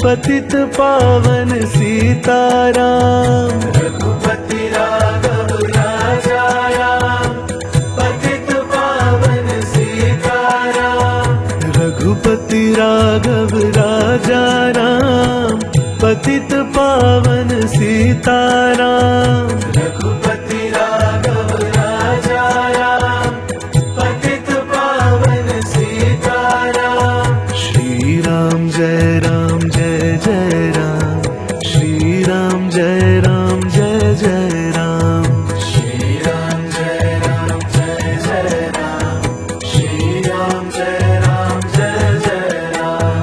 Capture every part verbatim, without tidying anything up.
पतित पावन सीताराम। रघुपति राघव राजा राम, पतित पावन सीताराम। रघुपति राघव राजा राम, पतित पावन सीताराम। रघुपति राघव राजा राम, पतित पावन सीताराम। श्री राम जय राम जय जय राम, श्री राम जय राम जय जय राम। श्री राम जय राम जय जय राम, श्री राम जय राम जय जय राम।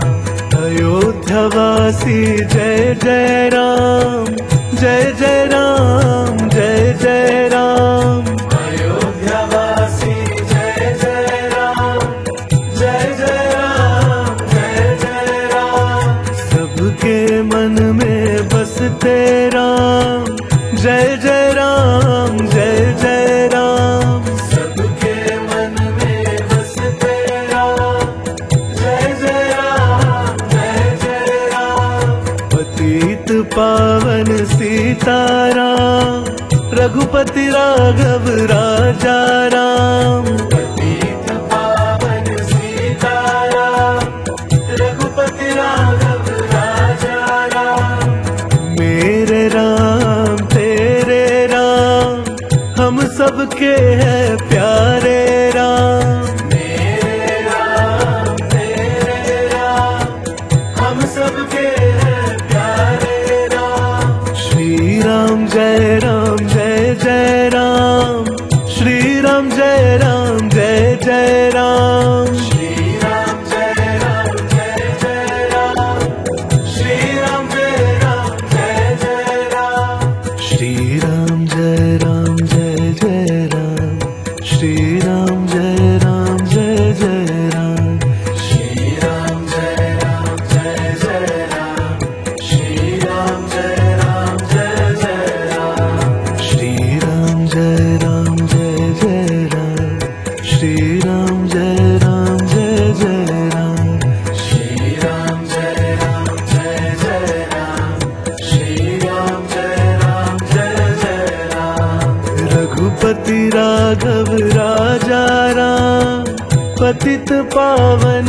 अयोध्यावासी जय जय राम, जय जय राम जय जय राम। अयोध्यावासी जय जय राम, जय जय राम जय जय राम। सबके मन में बसते राम, जय जय राम जय जय राम। सबके मन में बसते राम, जय जय राम जय जय राम। पतित पावन सीताराम, रघुपति राघव राजा राम। पतित पावन सीताराम, रघुपति राघव राजा राम। मेरे राम तेरे राम, हम सबके हैं प्यारे राम। मेरे राम तेरे राम, हम सबके हैं प्यारे राम। श्री राम जय राम जय जय राम, श्री राम जय राम जय जय राम। श्री राम जय राम जय जय राम, श्री राम जय राम जय जय राम। श्री राम जय राम जय जय राम, श्री राम जय राम जय जय राम। श्री राम जय राम जय जय राम, श्री राम जय राम जय जय राम। श्री राम जय राम जय जय राम, श्री राम जय राम जय जय राम। श्री राम जय राम जय जय राम, श्री राम जय राम जय जय राम। रघुपति राघव राजा राम, पतित पावन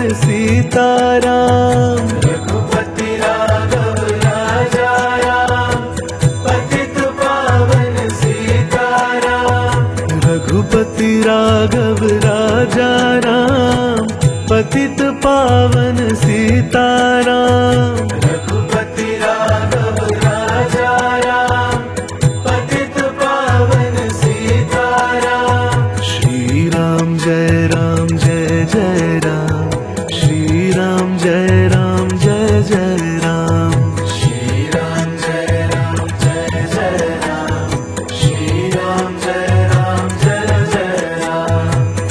सीताराम। रघुपति राघव राजा राम, पतित पावन सीताराम। रघुपति राघव राजा राम, पतित पावन सीताराम। रघुपति राघव राजा राम, पतित पावन सीताराम। श्री राम जय राम जय जय राम, श्री राम जय राम जय जय राम। श्री राम जय राम जय जय राम, श्री राम जय राम जय जय राम।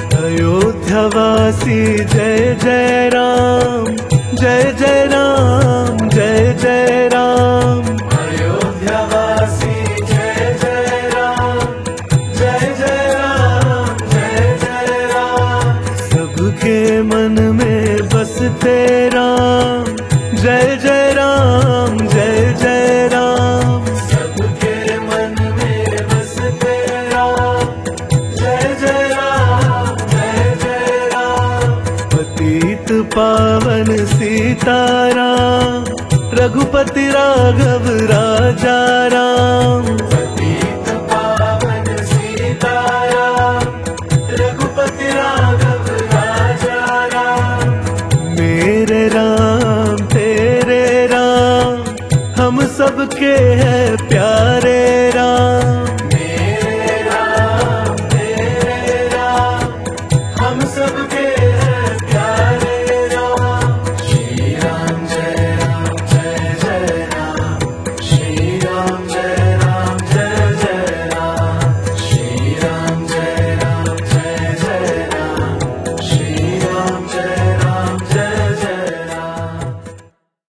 अयोध्यावासी जय जय राम, जय जय राम जय जय राम। अयोध्यावासी जय जय राम, जय जय राम जय जय राम। सबके मन में बसते राम, जय जय राम जय जय राम। सबके मन में बसते राम, जय जय राम जय जय राम। पतित पावन सीताराम, रघुपति राघव राजा राम। पतित पावन सीताराम, रघुपति राघव राजा राम। मेरे राम तेरे राम, हम सबके हैं प्यारे राम। मेरे राम तेरे राम, हम सबके